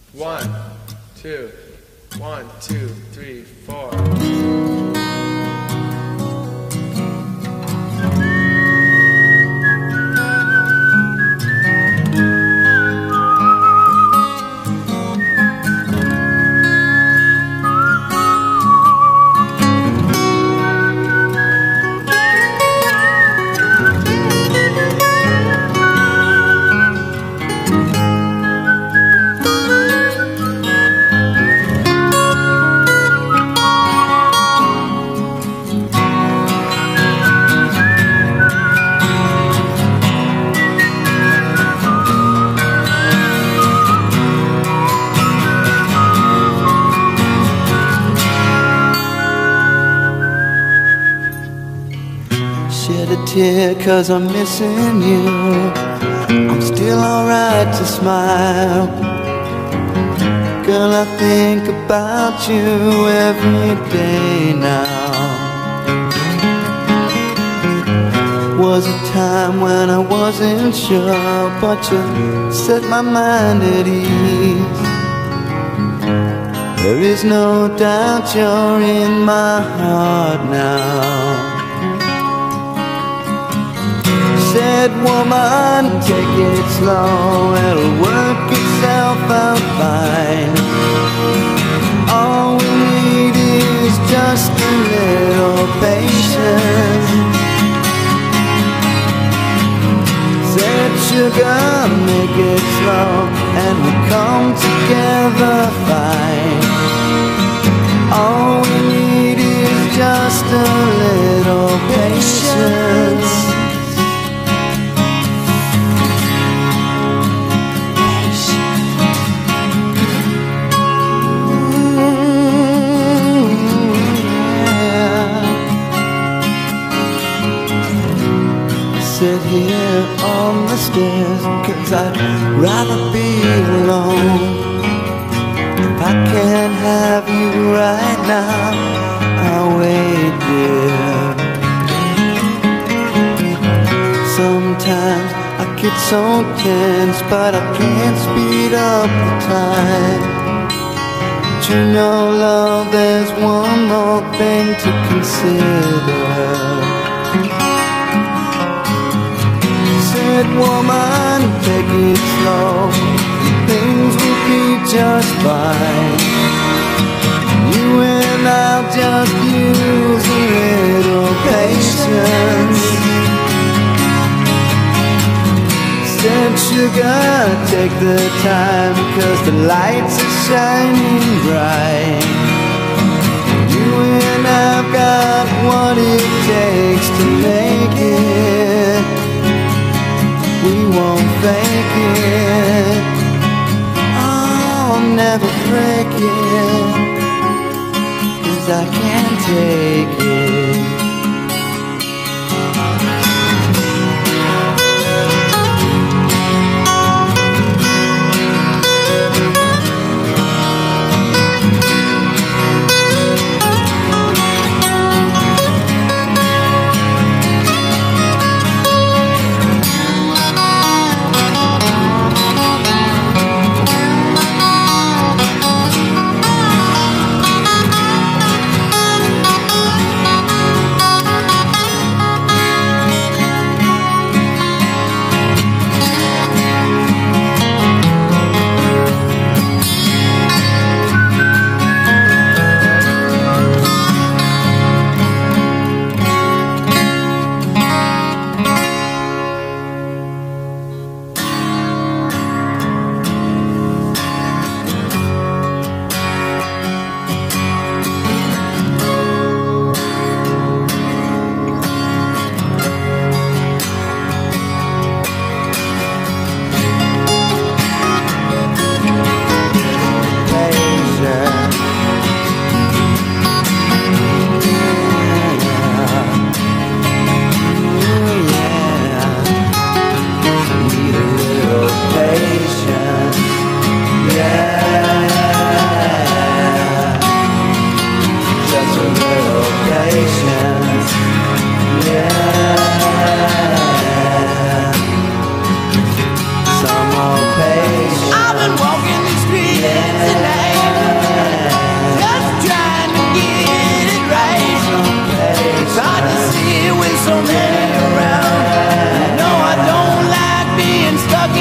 1, 2, 1, 2, 3, 4. Shed a tear 'cause I'm missing you. I'm still alright to smile. Girl, I think about you every day now. Was a time when I wasn't sure, but you set my mind at ease. There is no doubt you're in my heart now. Said, woman, take it slow, it'll work itself out fine. All we need is just a little patience. Said, sugar, make it slow, and we'll come together fine. All we need is just a little patience. Sit here on the stairs 'cause I'd rather be alone. If I can't have you right now, I'll wait, dear. Sometimes I get so tense, but I can't speed up the time. But you know, love, there's one more thing to consider. Said, woman, take it slow, things will be just fine. You and I'll just use a little patience. Said, sugar, take the time 'cause the lights are shining bright. You and I've got what it takes to make it. We won't fake it, I'll never break it, 'cause I can't take it.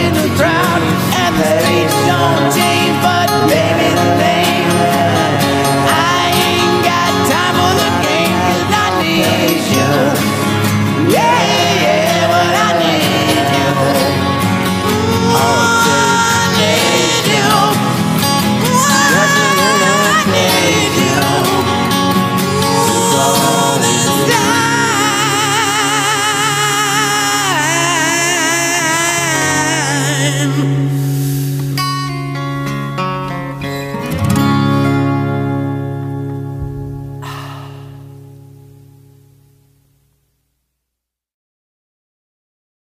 in the crowd, and the stage don't change.